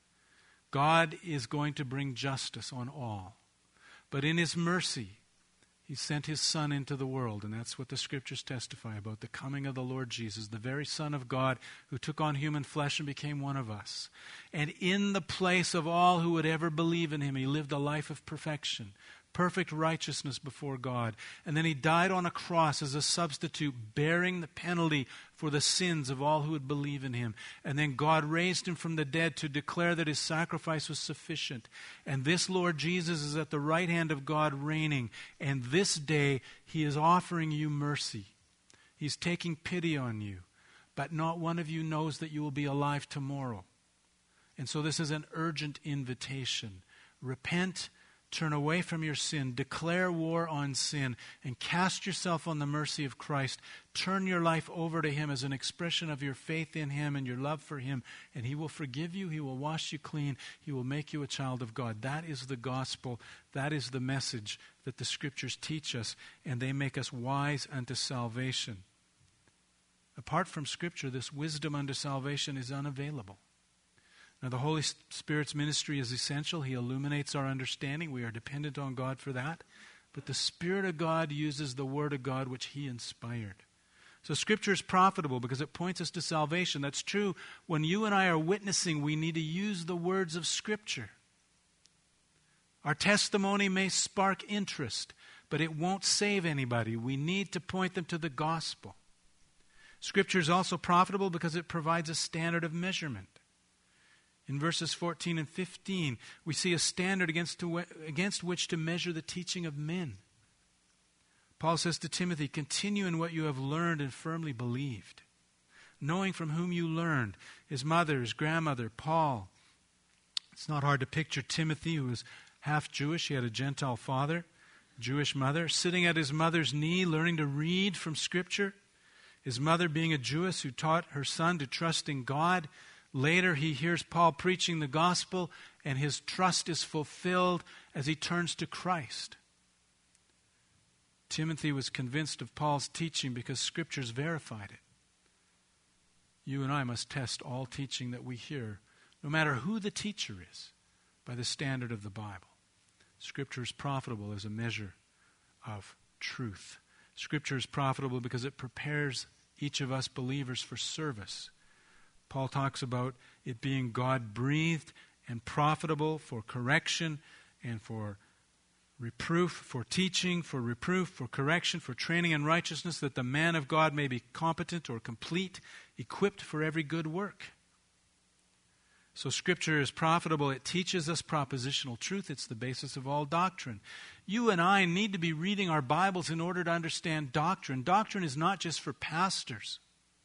God is going to bring justice on all. But in His mercy, He sent His Son into the world. And that's what the Scriptures testify about, the coming of the Lord Jesus, the very Son of God who took on human flesh and became one of us. And in the place of all who would ever believe in Him, He lived a life of perfection, perfect righteousness before God. And then He died on a cross as a substitute, bearing the penalty for the sins of all who would believe in Him. And then God raised Him from the dead to declare that His sacrifice was sufficient. And this Lord Jesus is at the right hand of God reigning. And this day He is offering you mercy. He's taking pity on you. But not one of you knows that you will be alive tomorrow. And so this is an urgent invitation. Repent. Turn away from your sin, declare war on sin, and cast yourself on the mercy of Christ. Turn your life over to Him as an expression of your faith in Him and your love for Him, and He will forgive you, He will wash you clean, He will make you a child of God. That is the gospel. That is the message that the Scriptures teach us, and they make us wise unto salvation. Apart from Scripture, this wisdom unto salvation is unavailable. Now, the Holy Spirit's ministry is essential. He illuminates our understanding. We are dependent on God for that. But the Spirit of God uses the Word of God which He inspired. So Scripture is profitable because it points us to salvation. That's true. When you and I are witnessing, we need to use the words of Scripture. Our testimony may spark interest, but it won't save anybody. We need to point them to the gospel. Scripture is also profitable because it provides a standard of measurement. In verses 14 and 15, we see a standard against which to measure the teaching of men. Paul says to Timothy, continue in what you have learned and firmly believed, knowing from whom you learned, his mother, his grandmother, Paul. It's not hard to picture Timothy, who was half Jewish. He had a Gentile father, Jewish mother, sitting at his mother's knee, learning to read from Scripture. His mother being a Jewess who taught her son to trust in God. Later, he hears Paul preaching the gospel, and his trust is fulfilled as he turns to Christ. Timothy was convinced of Paul's teaching because Scriptures verified it. You and I must test all teaching that we hear, no matter who the teacher is, by the standard of the Bible. Scripture is profitable as a measure of truth. Scripture is profitable because it prepares each of us believers for service. Paul talks about it being God-breathed and profitable for correction and for reproof, for teaching, for reproof, for correction, for training in righteousness, that the man of God may be competent or complete, equipped for every good work. So Scripture is profitable. It teaches us propositional truth. It's the basis of all doctrine. You and I need to be reading our Bibles in order to understand doctrine. Doctrine is not just for pastors.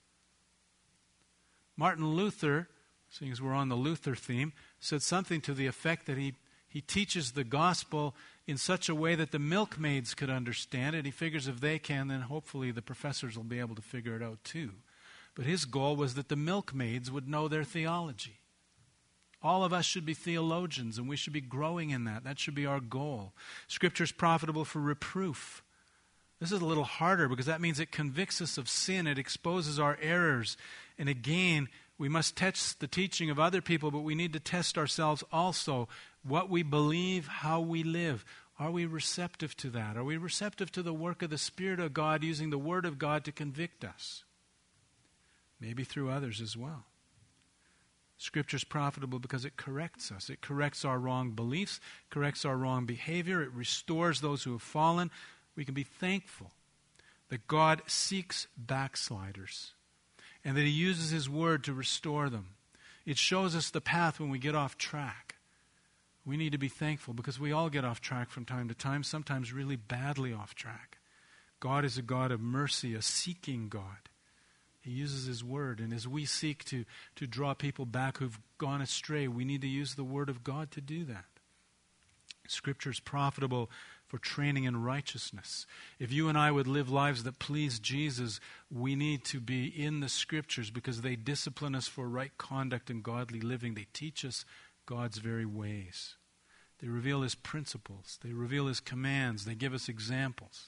Martin Luther, seeing as we're on the Luther theme, said something to the effect that he teaches the gospel in such a way that the milkmaids could understand it. He figures if they can, then hopefully the professors will be able to figure it out too. But his goal was that the milkmaids would know their theology. All of us should be theologians, and we should be growing in that. That should be our goal. Scripture is profitable for reproof. This is a little harder because that means it convicts us of sin. It exposes our errors. And again, we must test the teaching of other people, but we need to test ourselves also. What we believe, how we live. Are we receptive to that? Are we receptive to the work of the Spirit of God using the Word of God to convict us? Maybe through others as well. Scripture is profitable because it corrects us. It corrects our wrong beliefs, corrects our wrong behavior. It restores those who have fallen. We can be thankful that God seeks backsliders and that He uses His Word to restore them. It shows us the path when we get off track. We need to be thankful because we all get off track from time to time, sometimes really badly off track. God is a God of mercy, a seeking God. He uses His Word, and as we seek to draw people back who've gone astray, we need to use the Word of God to do that. Scripture is profitable for training in righteousness. If you and I would live lives that please Jesus, we need to be in the Scriptures because they discipline us for right conduct and godly living. They teach us God's very ways. They reveal His principles. They reveal His commands. They give us examples.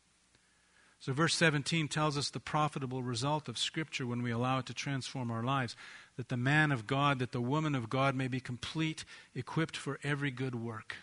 So verse 17 tells us the profitable result of Scripture when we allow it to transform our lives, that the man of God, that the woman of God may be complete, equipped for every good work.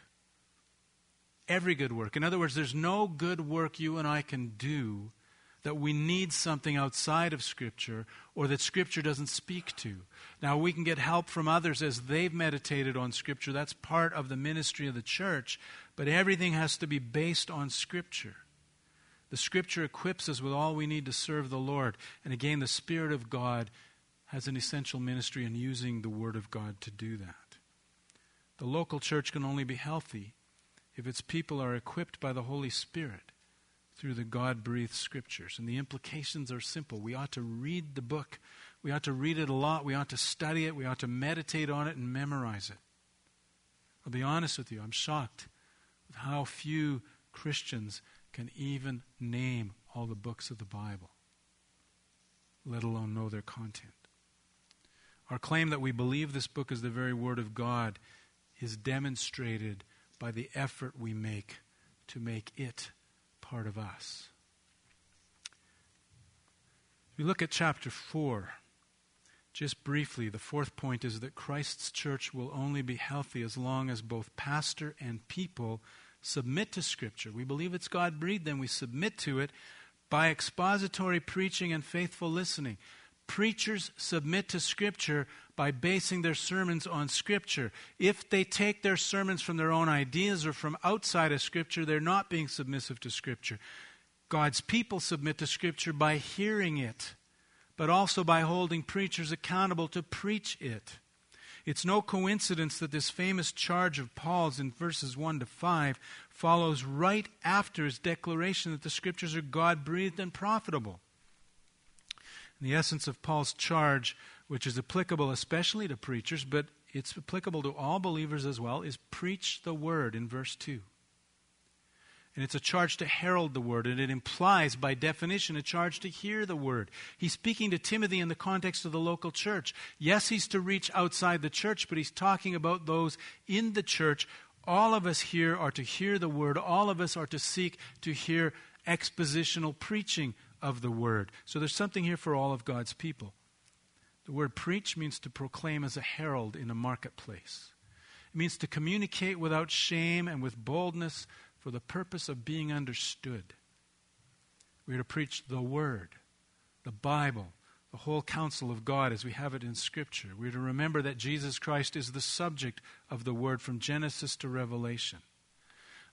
Every good work. In other words, there's no good work you and I can do that we need something outside of Scripture or that Scripture doesn't speak to. Now, we can get help from others as they've meditated on Scripture. That's part of the ministry of the church. But everything has to be based on Scripture. The Scripture equips us with all we need to serve the Lord. And again, the Spirit of God has an essential ministry in using the Word of God to do that. The local church can only be healthy if its people are equipped by the Holy Spirit through the God-breathed Scriptures. And the implications are simple. We ought to read the book. We ought to read it a lot. We ought to study it. We ought to meditate on it and memorize it. I'll be honest with you. I'm shocked with how few Christians can even name all the books of the Bible, let alone know their content. Our claim that we believe this book is the very Word of God is demonstrated by the effort we make to make it part of us. If we look at chapter 4, just briefly, the fourth point is that Christ's church will only be healthy as long as both pastor and people submit to Scripture. We believe it's God-breathed, then we submit to it by expository preaching and faithful listening. Preachers submit to Scripture by basing their sermons on Scripture. If they take their sermons from their own ideas or from outside of Scripture, they're not being submissive to Scripture. God's people submit to Scripture by hearing it, but also by holding preachers accountable to preach it. It's no coincidence that this famous charge of Paul's in verses 1 to 5 follows right after his declaration that the Scriptures are God-breathed and profitable. And the essence of Paul's charge, which is applicable especially to preachers, but it's applicable to all believers as well, is preach the Word in verse 2. And it's a charge to herald the Word, and it implies, by definition, a charge to hear the Word. He's speaking to Timothy in the context of the local church. Yes, he's to reach outside the church, but he's talking about those in the church. All of us here are to hear the Word. All of us are to seek to hear expositional preaching of the Word. So there's something here for all of God's people. The word preach means to proclaim as a herald in a marketplace. It means to communicate without shame and with boldness for the purpose of being understood. We are to preach the Word, the Bible, the whole counsel of God as we have it in Scripture. We are to remember that Jesus Christ is the subject of the Word from Genesis to Revelation.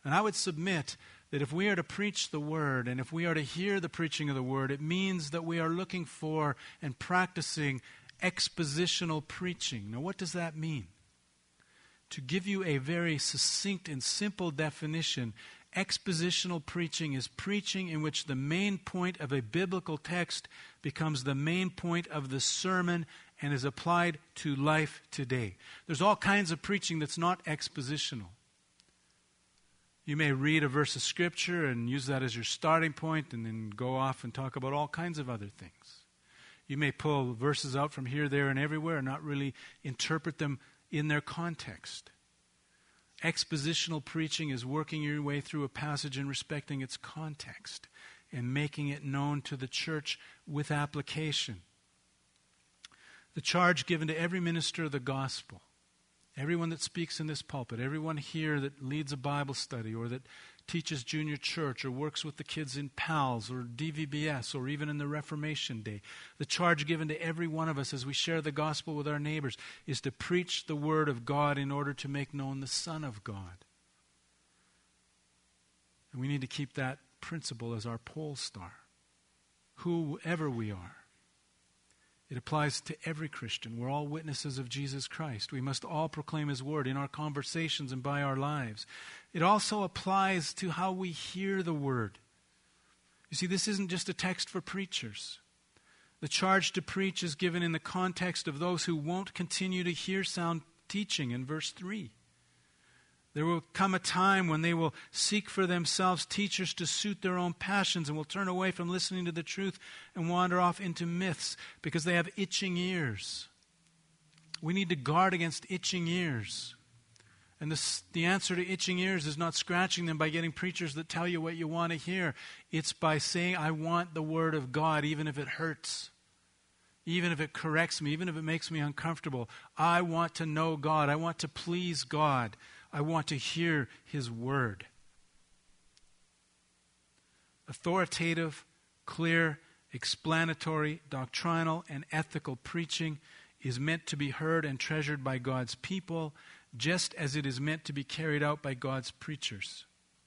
And I would submit that if we are to preach the Word and if we are to hear the preaching of the Word, it means that we are looking for and practicing expositional preaching. Now, what does that mean? To give you a very succinct and simple definition, expositional preaching is preaching in which the main point of a biblical text becomes the main point of the sermon and is applied to life today. There's all kinds of preaching that's not expositional. You may read a verse of Scripture and use that as your starting point and then go off and talk about all kinds of other things. You may pull verses out from here, there, and everywhere and not really interpret them in their context. Expositional preaching is working your way through a passage and respecting its context and making it known to the church with application. The charge given to every minister of the gospel, everyone that speaks in this pulpit, everyone here that leads a Bible study or that teaches junior church or works with the kids in PALS or DVBS or even in the Reformation Day, the charge given to every one of us as we share the gospel with our neighbors is to preach the Word of God in order to make known the Son of God. And we need to keep that principle as our pole star, whoever we are. It applies to every Christian. We're all witnesses of Jesus Christ. We must all proclaim His Word in our conversations and by our lives. It also applies to how we hear the Word. You see, this isn't just a text for preachers. The charge to preach is given in the context of those who won't continue to hear sound teaching in verse 3. There will come a time when they will seek for themselves teachers to suit their own passions and will turn away from listening to the truth and wander off into myths because they have itching ears. We need to guard against itching ears. And the answer to itching ears is not scratching them by getting preachers that tell you what you want to hear. It's by saying, I want the Word of God, even if it hurts, even if it corrects me, even if it makes me uncomfortable. I want to know God. I want to please God. I want to hear His Word. Authoritative, clear, explanatory, doctrinal, and ethical preaching is meant to be heard and treasured by God's people, just as it is meant to be carried out by God's preachers.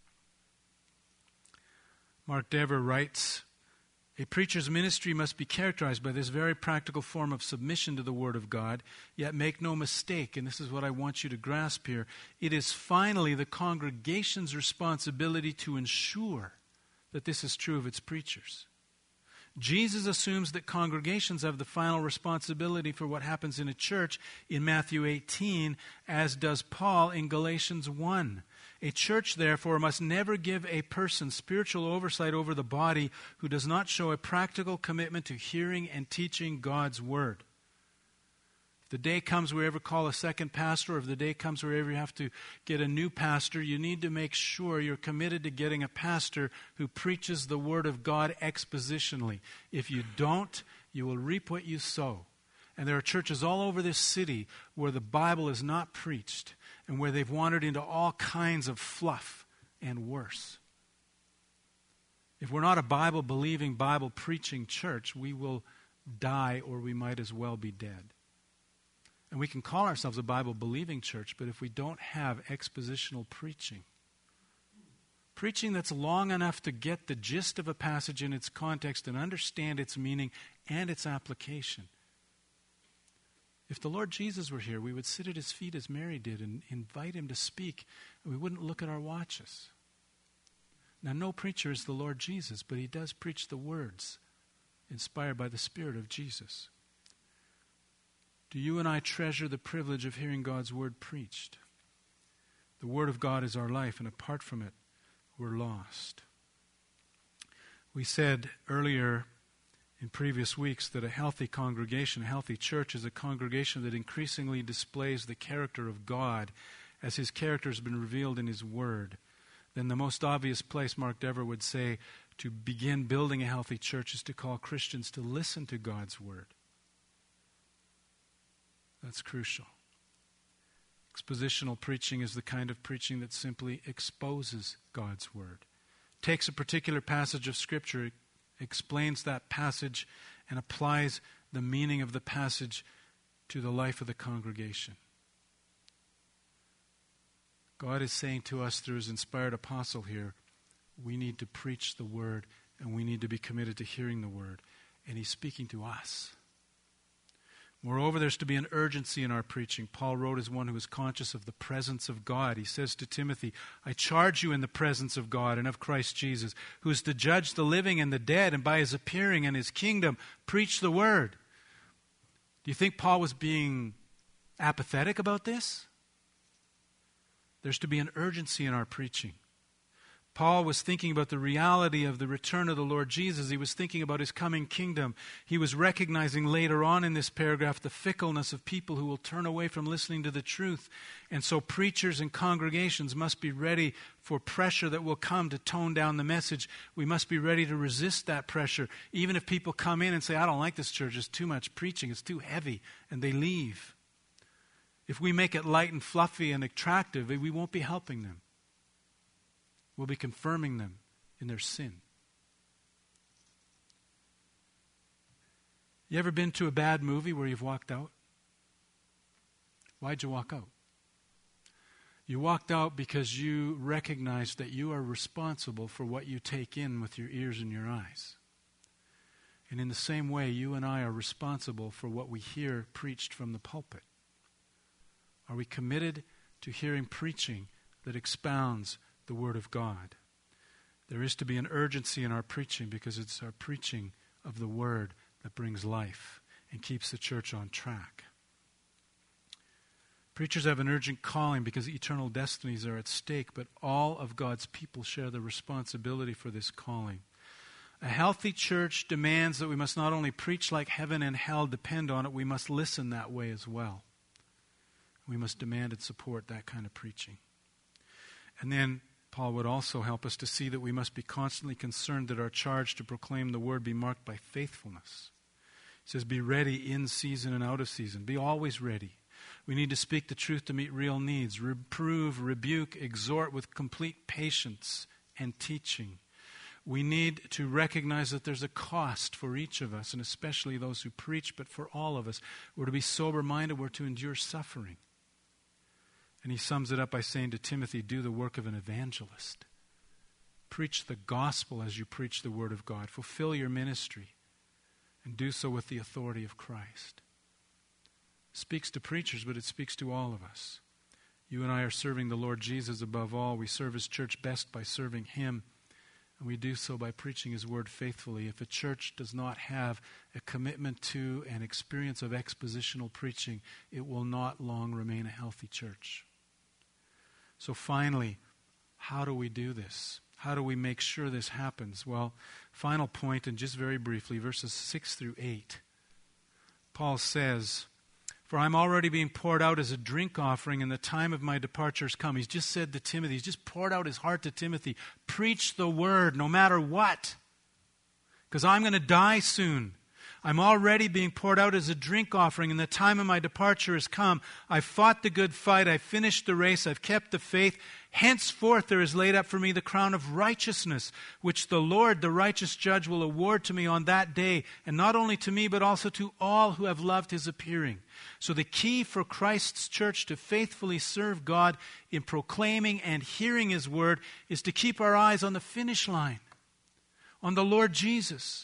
Mark Dever writes, a preacher's ministry must be characterized by this very practical form of submission to the Word of God, yet make no mistake, and this is what I want you to grasp here, it is finally the congregation's responsibility to ensure that this is true of its preachers. Jesus assumes that congregations have the final responsibility for what happens in a church in Matthew 18, as does Paul in Galatians 1. A church, therefore, must never give a person spiritual oversight over the body who does not show a practical commitment to hearing and teaching God's Word. If the day comes where you ever call a second pastor, or if the day comes where you ever have to get a new pastor, you need to make sure you're committed to getting a pastor who preaches the Word of God expositionally. If you don't, you will reap what you sow. And there are churches all over this city where the Bible is not preached and where they've wandered into all kinds of fluff and worse. If we're not a Bible-believing, Bible-preaching church, we will die or we might as well be dead. And we can call ourselves a Bible-believing church, but if we don't have expositional preaching, preaching that's long enough to get the gist of a passage in its context and understand its meaning and its application. If the Lord Jesus were here, we would sit at His feet as Mary did and invite Him to speak, and we wouldn't look at our watches. Now, no preacher is the Lord Jesus, but He does preach the words inspired by the Spirit of Jesus. Do you and I treasure the privilege of hearing God's Word preached? The Word of God is our life, and apart from it, we're lost. We said earlier in previous weeks that a healthy congregation, a healthy church, is a congregation that increasingly displays the character of God as His character has been revealed in His Word. Then the most obvious place, Mark Dever would say, to begin building a healthy church is to call Christians to listen to God's Word. That's crucial. Expositional preaching is the kind of preaching that simply exposes God's Word. Takes a particular passage of Scripture, explains that passage, and applies the meaning of the passage to the life of the congregation. God is saying to us through his inspired apostle here, we need to preach the word and we need to be committed to hearing the word. And he's speaking to us. Moreover, there's to be an urgency in our preaching. Paul wrote as one who is conscious of the presence of God. He says to Timothy, I charge you in the presence of God and of Christ Jesus, who is to judge the living and the dead, and by his appearing and his kingdom, preach the word. Do you think Paul was being apathetic about this? There's to be an urgency in our preaching. Paul was thinking about the reality of the return of the Lord Jesus. He was thinking about his coming kingdom. He was recognizing later on in this paragraph the fickleness of people who will turn away from listening to the truth. And so preachers and congregations must be ready for pressure that will come to tone down the message. We must be ready to resist that pressure. Even if people come in and say, I don't like this church, it's too much preaching, it's too heavy, and they leave. If we make it light and fluffy and attractive, we won't be helping them. We'll be confirming them in their sin. You ever been to a bad movie where you've walked out? Why'd you walk out? You walked out because you recognized that you are responsible for what you take in with your ears and your eyes. And in the same way, you and I are responsible for what we hear preached from the pulpit. Are we committed to hearing preaching that expounds the Word of God? There is to be an urgency in our preaching because it's our preaching of the Word that brings life and keeps the church on track. Preachers have an urgent calling because eternal destinies are at stake, but all of God's people share the responsibility for this calling. A healthy church demands that we must not only preach like heaven and hell depend on it, we must listen that way as well. We must demand and support that kind of preaching. And then Paul would also help us to see that we must be constantly concerned that our charge to proclaim the word be marked by faithfulness. He says, be ready in season and out of season. Be always ready. We need to speak the truth to meet real needs. Reprove, rebuke, exhort with complete patience and teaching. We need to recognize that there's a cost for each of us, and especially those who preach, but for all of us. We're to be sober-minded. We're to endure suffering. And he sums it up by saying to Timothy, do the work of an evangelist. Preach the gospel as you preach the word of God. Fulfill your ministry and do so with the authority of Christ. It speaks to preachers, but it speaks to all of us. You and I are serving the Lord Jesus above all. We serve his church best by serving him, and we do so by preaching his word faithfully. If a church does not have a commitment to an experience of expositional preaching, it will not long remain a healthy church. So finally, how do we do this? How do we make sure this happens? Well, final point, and just very briefly, verses 6 through 8. Paul says, for I'm already being poured out as a drink offering, and the time of my departure has come. He's just said to Timothy, he's just poured out his heart to Timothy. Preach the word no matter what, because I'm going to die soon. I'm already being poured out as a drink offering, and the time of my departure has come. I've fought the good fight. I've finished the race. I've kept the faith. Henceforth there is laid up for me the crown of righteousness, which the Lord, the righteous judge, will award to me on that day, and not only to me, but also to all who have loved his appearing. So the key for Christ's church to faithfully serve God in proclaiming and hearing his word is to keep our eyes on the finish line, on the Lord Jesus.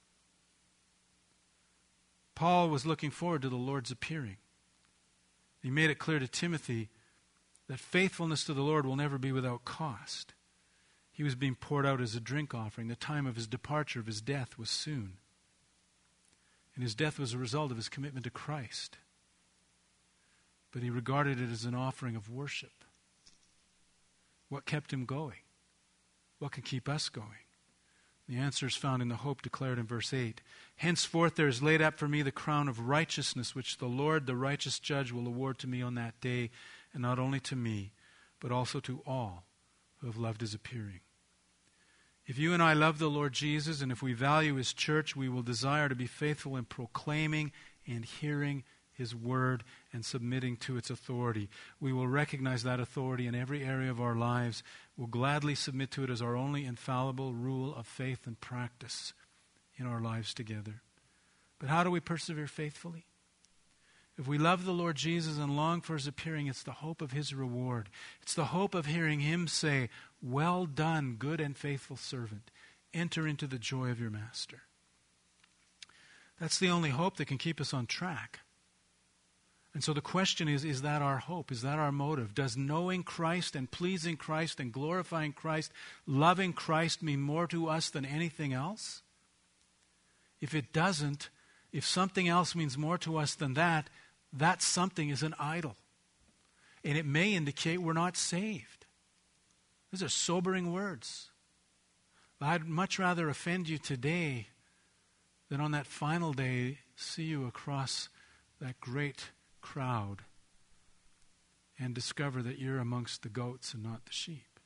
Paul was looking forward to the Lord's appearing. He made it clear to Timothy that faithfulness to the Lord will never be without cost. He was being poured out as a drink offering. The time of his departure, of his death, was soon. And his death was a result of his commitment to Christ. But he regarded it as an offering of worship. What kept him going? What can keep us going? The answer is found in the hope declared in verse 8. Henceforth there is laid up for me the crown of righteousness, which the Lord, the righteous judge, will award to me on that day, and not only to me, but also to all who have loved his appearing. If you and I love the Lord Jesus, and if we value his church, we will desire to be faithful in proclaiming and hearing his word and submitting to its authority. We will recognize that authority in every area of our lives. We'll gladly submit to it as our only infallible rule of faith and practice in our lives together. But how do we persevere faithfully? If we love the Lord Jesus and long for his appearing, it's the hope of his reward. It's the hope of hearing him say, "Well done, good and faithful servant. Enter into the joy of your master." That's the only hope that can keep us on track. And so the question is that our hope? Is that our motive? Does knowing Christ and pleasing Christ and glorifying Christ, loving Christ mean more to us than anything else? If it doesn't, if something else means more to us than that, that something is an idol. And it may indicate we're not saved. These are sobering words. I'd much rather offend you today than on that final day see you across that great crowd and discover that you're amongst the goats and not the sheep.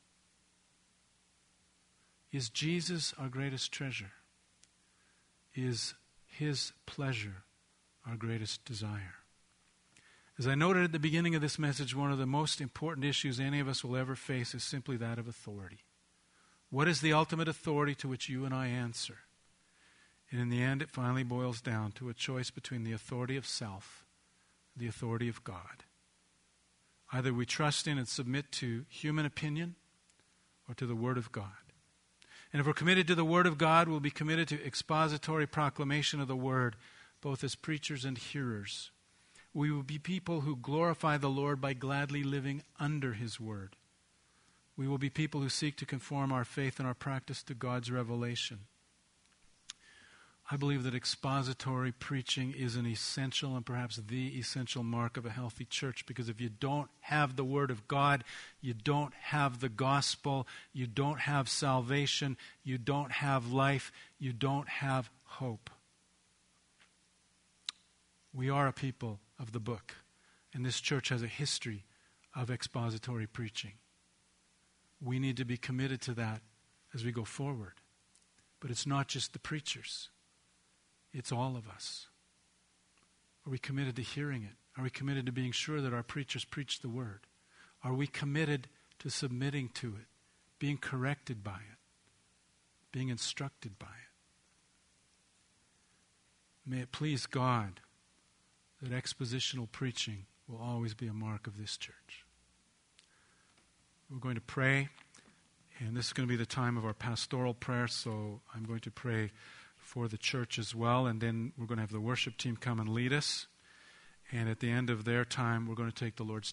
Is Jesus our greatest treasure? Is his pleasure our greatest desire? As I noted at the beginning of this message, one of the most important issues any of us will ever face is simply that of authority. What is the ultimate authority to which you and I answer? And in the end, it finally boils down to a choice between the authority of self and the authority of God. Either we trust in and submit to human opinion or to the Word of God. And if we're committed to the Word of God, we'll be committed to expository proclamation of the Word, both as preachers and hearers. We will be people who glorify the Lord by gladly living under his Word. We will be people who seek to conform our faith and our practice to God's revelation. I believe that expository preaching is an essential and perhaps the essential mark of a healthy church, because if you don't have the Word of God, you don't have the gospel, you don't have salvation, you don't have life, you don't have hope. We are a people of the book, and this church has a history of expository preaching. We need to be committed to that as we go forward. But it's not just the preachers. It's all of us. Are we committed to hearing it? Are we committed to being sure that our preachers preach the Word? Are we committed to submitting to it, being corrected by it, being instructed by it? May it please God that expositional preaching will always be a mark of this church. We're going to pray, and this is going to be the time of our pastoral prayer, so I'm going to pray for the church as well, and then we're going to have the worship team come and lead us, and at the end of their time, we're going to take the Lord's